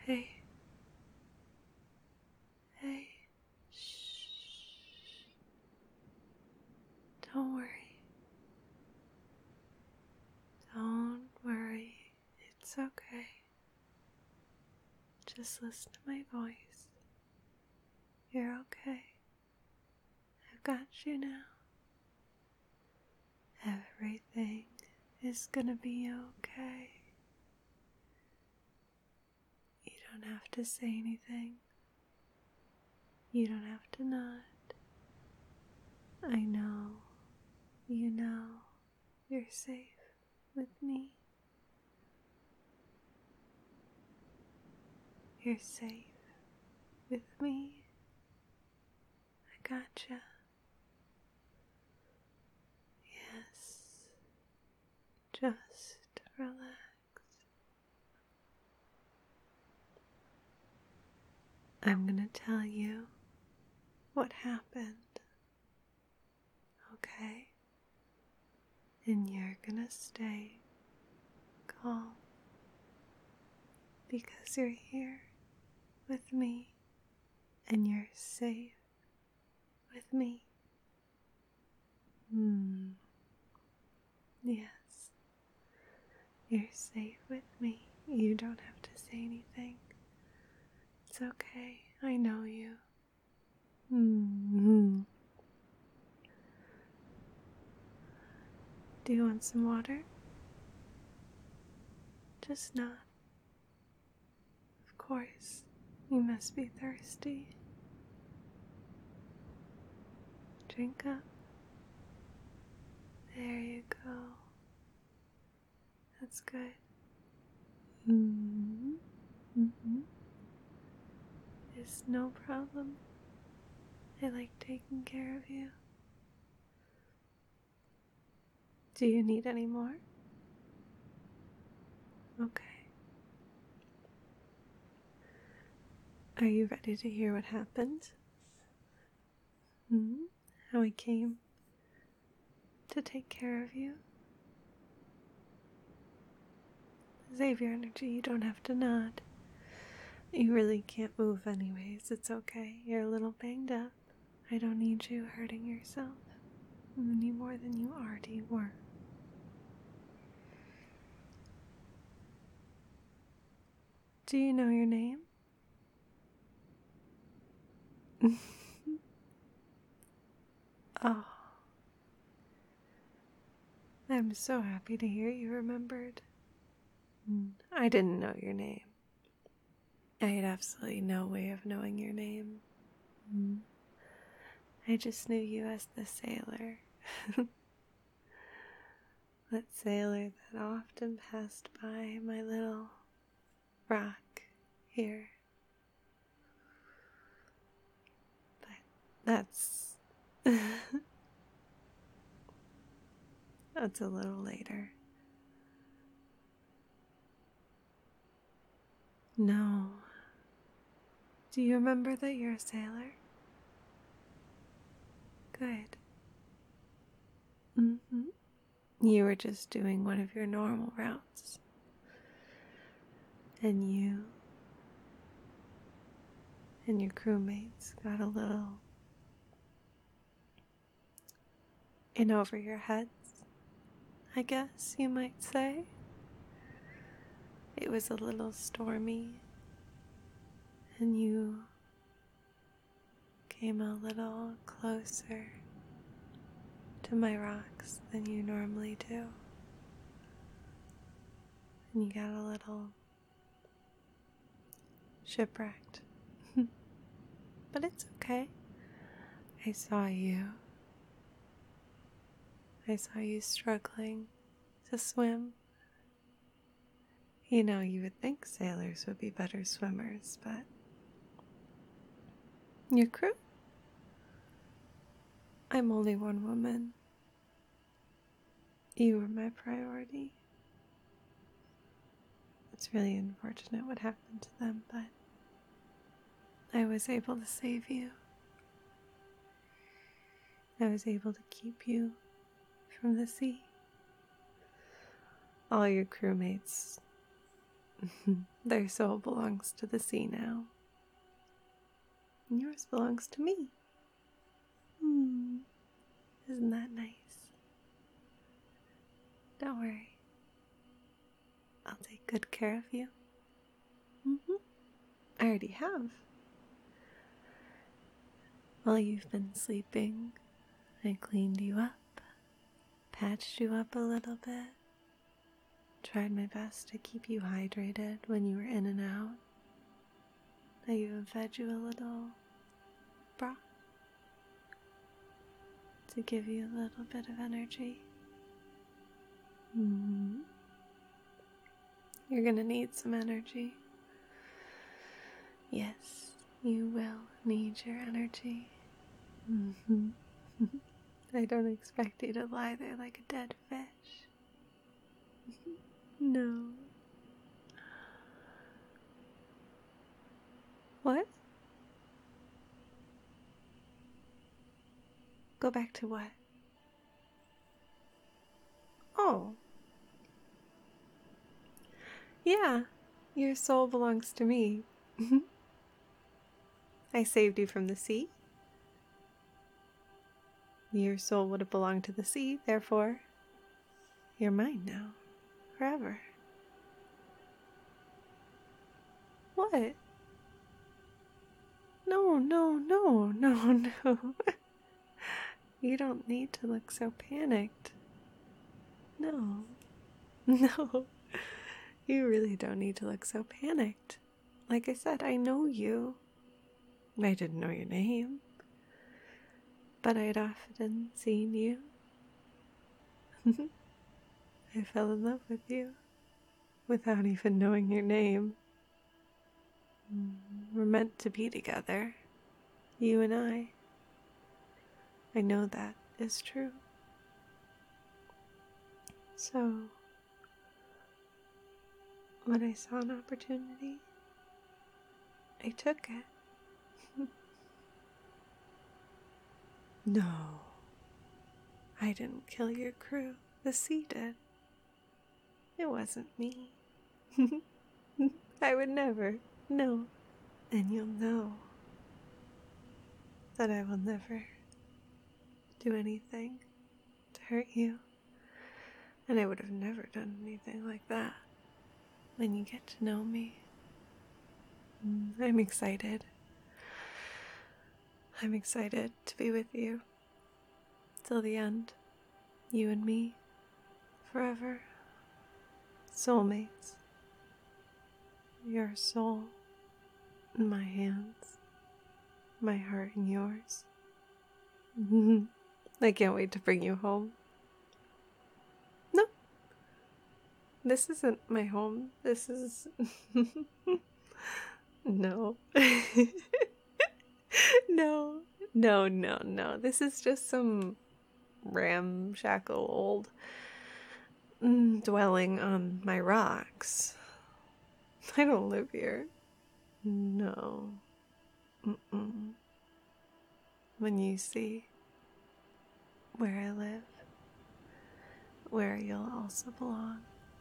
Hey. Hey. Shh. Don't worry. Don't worry. It's okay. Just listen to my voice. You're okay. I've got you now. Everything is gonna be okay. You don't have to say anything. You don't have to nod. I know, you know, you're safe with me. You're safe with me. I gotcha. Yes, just relax. I'm gonna tell you what happened, okay? And you're gonna stay calm because you're here with me and you're safe with me. Yes, you're safe with me. You don't have to say anything. It's okay. I know you. Do you want some water? Just not. Of course, you must be thirsty. Drink up. There you go. That's good. It's no problem. I like taking care of you. Do you need any more? Okay. Are you ready to hear what happened? How I came to take care of you? Save your energy, you don't have to nod. You really can't move anyways, it's okay. You're a little banged up. I don't need you hurting yourself any more than you already were. Do you know your name? Oh, I'm so happy to hear you remembered. I didn't know your name. I had absolutely no way of knowing your name. I just knew you as the sailor. That sailor that often passed by my little rock here. But that's that's a little later. No. Do you remember that you're a sailor? Good. You were just doing one of your normal routes. And you and your crewmates got a little in over your heads, I guess you might say. It was a little stormy, and you came a little closer to my rocks than you normally do. And you got a little shipwrecked. But it's okay. I saw you. I saw you struggling to swim. You know, you would think sailors would be better swimmers, but your crew? I'm only one woman. You were my priority. It's really unfortunate what happened to them, but I was able to save you. I was able to keep you from the sea. All your crewmates Their soul belongs to the sea now. And yours belongs to me. Isn't that nice? Don't worry. I'll take good care of you. I already have. While you've been sleeping, I cleaned you up, patched you up a little bit, tried my best to keep you hydrated when you were in and out. I even fed you a little broth to give you a little bit of energy. You're gonna need some energy. Yes, you will need your energy. I don't expect you to lie there like a dead fish. No. What? Go back to what? Oh. Yeah, your soul belongs to me. I saved you from the sea. Your soul would have belonged to the sea, therefore, you're mine now, forever. What? No, no, no, no, no. You don't need to look so panicked. No. No. You really don't need to look so panicked. Like I said, I know you. I didn't know your name, but I'd often seen you. I fell in love with you without even knowing your name. We're meant to be together, you and I. I know that is true. So, when I saw an opportunity, I took it. No, I didn't kill your crew. The sea did. It wasn't me. I would never. No. And you'll know that I will never do anything to hurt you. And I would have never done anything like that when you get to know me. I'm excited. I'm excited to be with you till the end. You and me, forever. Soulmates. Your soul in my hands, my heart in yours. I can't wait to bring you home. No, this isn't my home. This is... No. No. This is just some ramshackle old dwelling on my rocks. I don't live here. No. When you see where I live, where you'll also belong.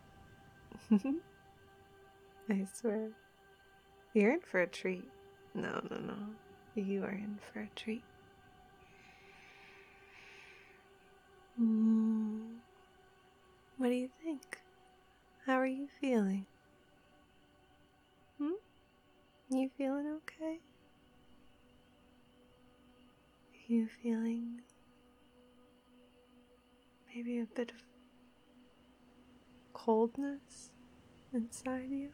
I swear. You're in for a treat. No. You are in for a treat. What do you think? How are you feeling? You feeling okay? Are you feeling maybe a bit of coldness inside you?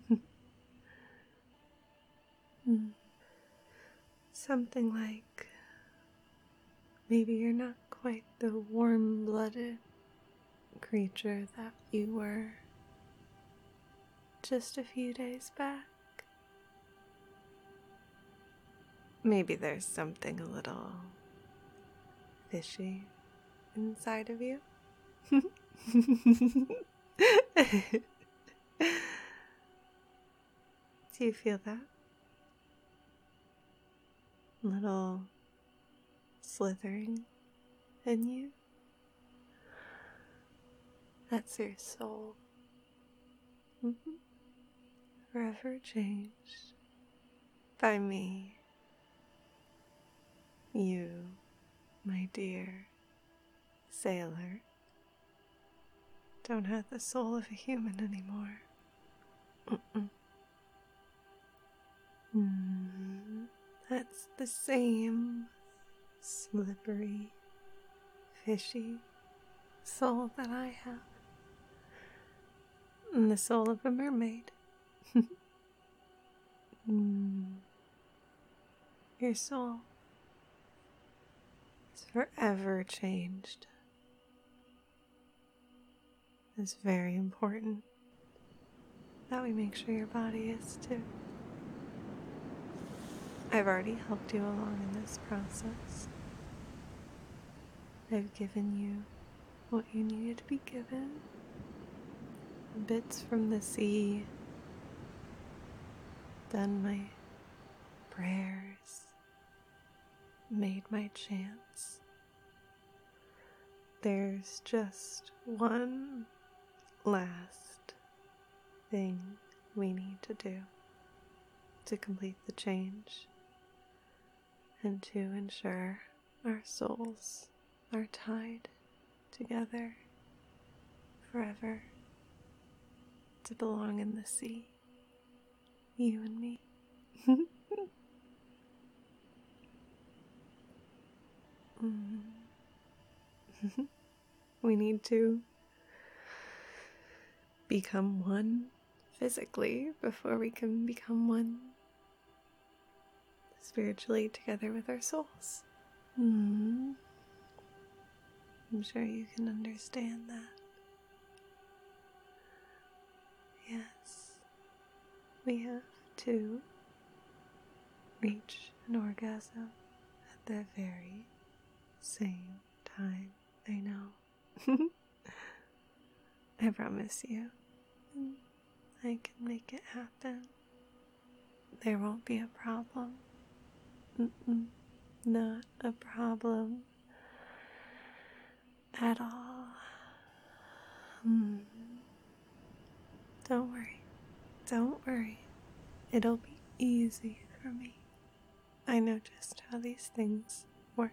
Something like maybe you're not quite the warm-blooded creature that you were just a few days back. Maybe there's something a little fishy inside of you. Do you feel that? Little slithering in you? That's your soul. forever changed by me. You, my dear sailor, don't have the soul of a human anymore. That's the same slippery, fishy soul that I have. And the soul of a mermaid. Your soul is forever changed. It's very important that we make sure your body is too. I've already helped you along in this process. I've given you what you needed to be given. Bits from the sea. Done my prayers. Made my chants. There's just one last thing we need to do to complete the change and to ensure our souls are tied together forever to belong in the sea, you and me. We need to become one physically before we can become one spiritually together with our souls. I'm sure you can understand that. Yes, we have to reach an orgasm at the very same time. I know. I promise you, I can make it happen. There won't be a problem. Not a problem at all. Don't worry. Don't worry. It'll be easy for me. I know just how these things work.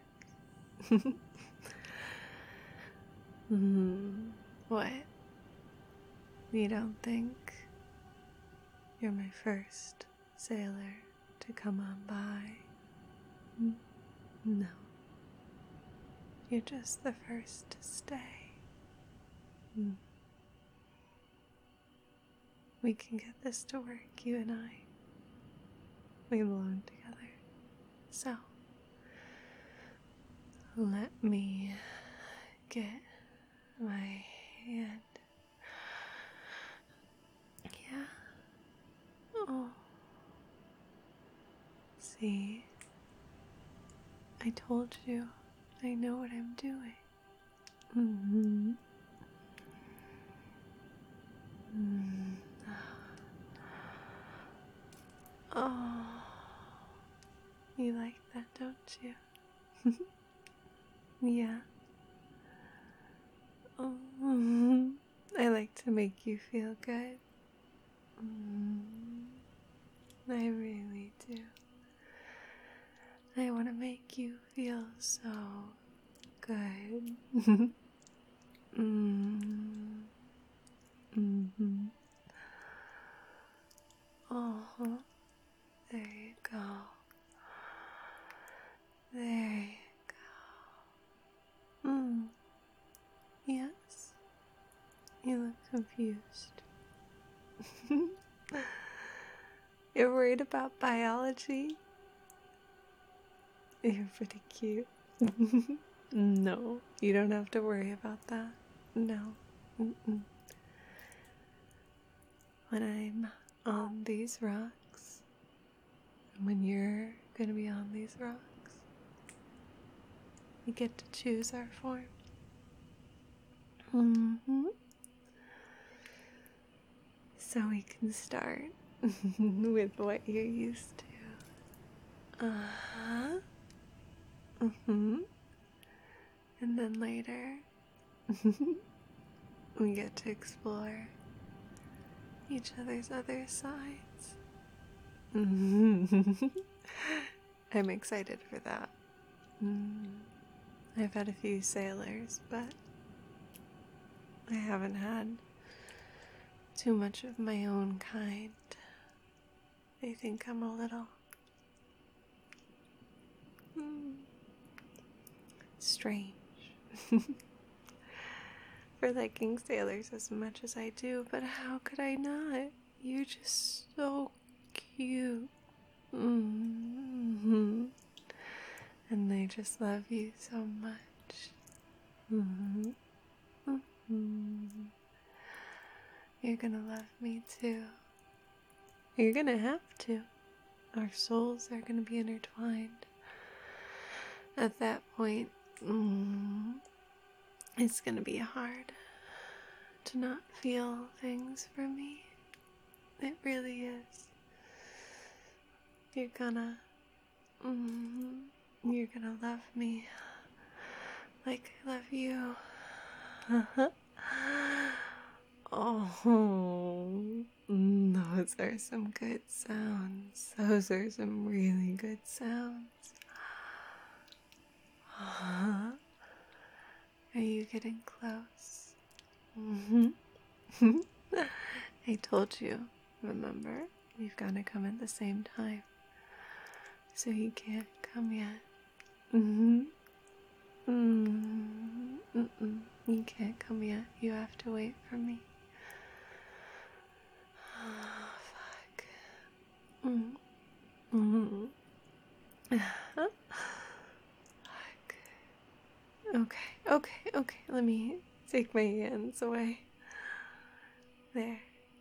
What? You don't think you're my first sailor to come on by? No. You're just the first to stay. We can get this to work, you and I. We belong together. So, let me get my hand. Yeah. Oh. See? I told you. I know what I'm doing. Oh. You like that, don't you? Yeah. I like to make you feel good. I really do. I want to make you feel so good. Oh, there you go. There you go. Yes. You look confused. You're worried about biology? You're pretty cute. No, you don't have to worry about that. No. When I'm on these rocks, when you're gonna be on these rocks, we get to choose our form. So we can start with what you're used to. And then later, we get to explore each other's other side. I'm excited for that. I've had a few sailors, but I haven't had too much of my own kind. They think I'm a little strange for liking sailors as much as I do, but how could I not? You're just so cute. And they just love you so much. You're gonna love me too. You're gonna have to. Our souls are gonna be intertwined. At that point, it's gonna be hard to not feel things for me. It really is. You're gonna love me like I love you. Oh, those are some good sounds. Those are some really good sounds. Are you getting close? I told you, remember? We've got to come at the same time. So you can't come yet. You can't come yet. You have to wait for me. Oh, fuck. Fuck. Okay. Let me take my hands away. There.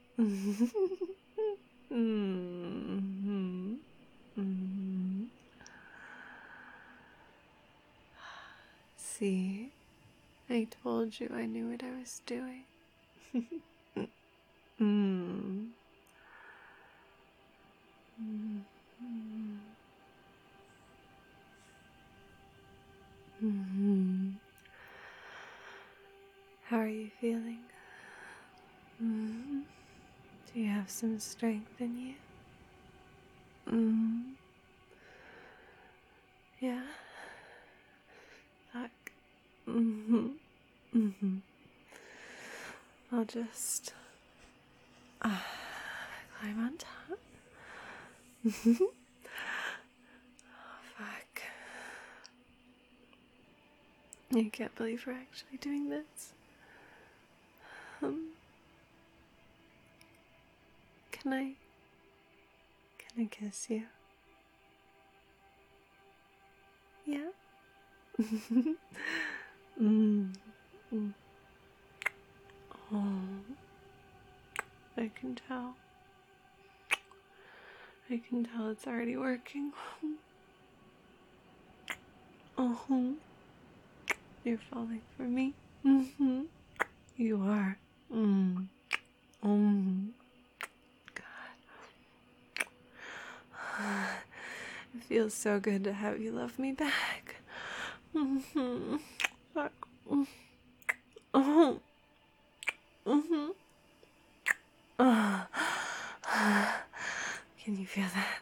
See, I told you I knew what I was doing. How are you feeling? Do you have some strength in you? Yeah? Fuck. I'll just climb on top. Oh, fuck. I can't believe we're actually doing this. Can I kiss you? Yeah? Oh, I can tell. It's already working. You're falling for me. You are. God. It feels so good to have you love me back. Fuck. Can you feel that?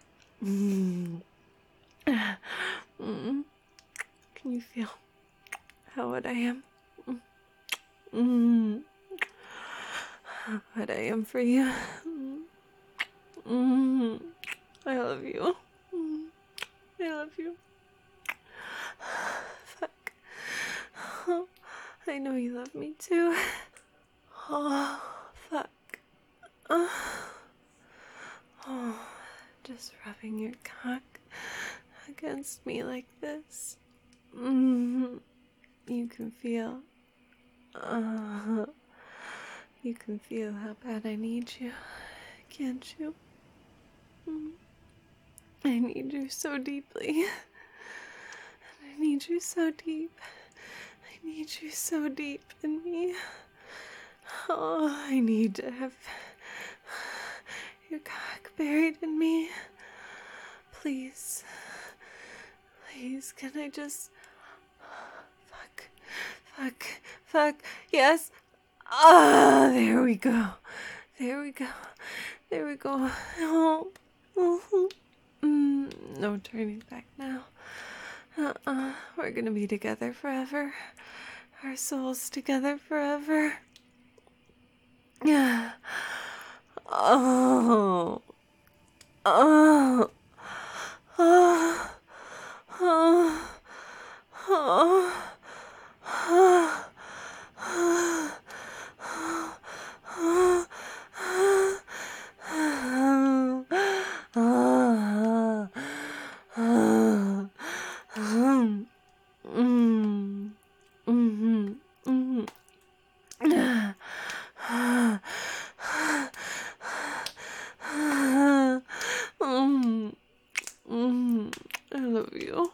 Can you feel how wet I am? What I am for you. I love you. I love you. Fuck. I know you love me too. Oh, fuck. Just rubbing your cock against me like this. You can feel. You can feel how bad I need you, can't you? I need you so deeply. I need you so deep. I need you so deep in me. Oh, I need to have your cock buried in me. Please. Please, can I just... Fuck. Yes. Ah, there we go. Oh, No turning back now. We're gonna be together forever. Our souls together forever. Yeah. Oh. Oh. Oh. Oh. Oh. Oh. I love you.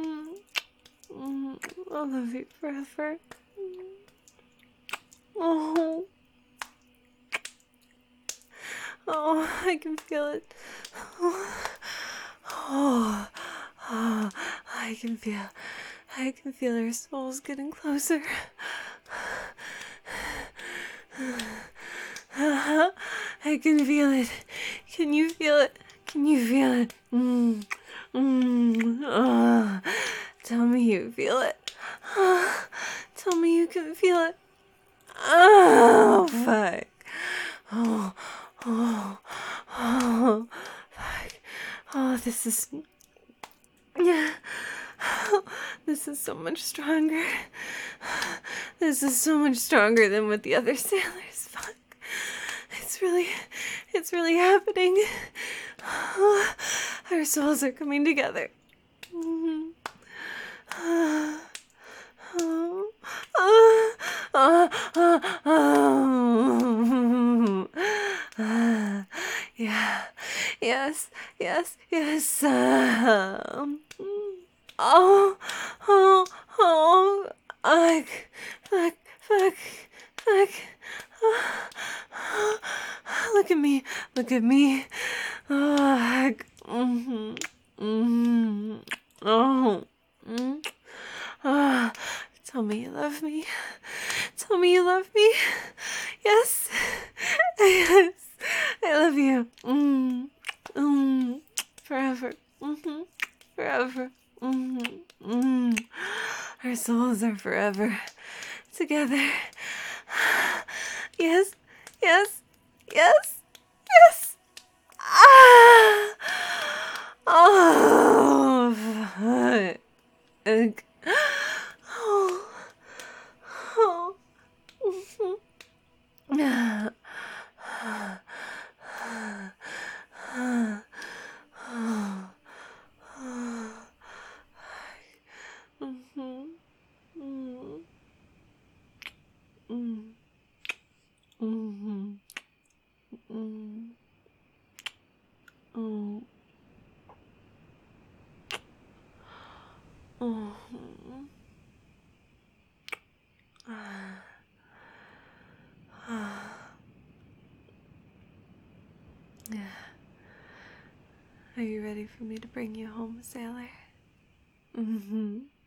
I love you forever. Oh. Oh, I can feel it. Oh, oh, I can feel our souls getting closer. I can feel it. Can you feel it? Can you feel it? Oh, tell me you feel it. Tell me you can feel it. Oh, fuck. Oh, oh, oh, fuck. Oh, this is... Yeah. This is so much stronger. This is so much stronger than with the other sailors. Fuck. It's really happening. Our souls are coming together. Yeah. Yes. Yes. Yes. Oh. Oh. Oh. Fuck. Fuck. Fuck. Fuck. Look at me. Look at me. Oh. Oh. Ah, tell me you love me. Tell me you love me. Yes. Yes. I love you. Forever. Forever. Our souls are forever together. Yes. Yes. Yes. Yes. Ah. Oh. Fuck. Oh. Oh. Are you ready for me to bring you home, sailor?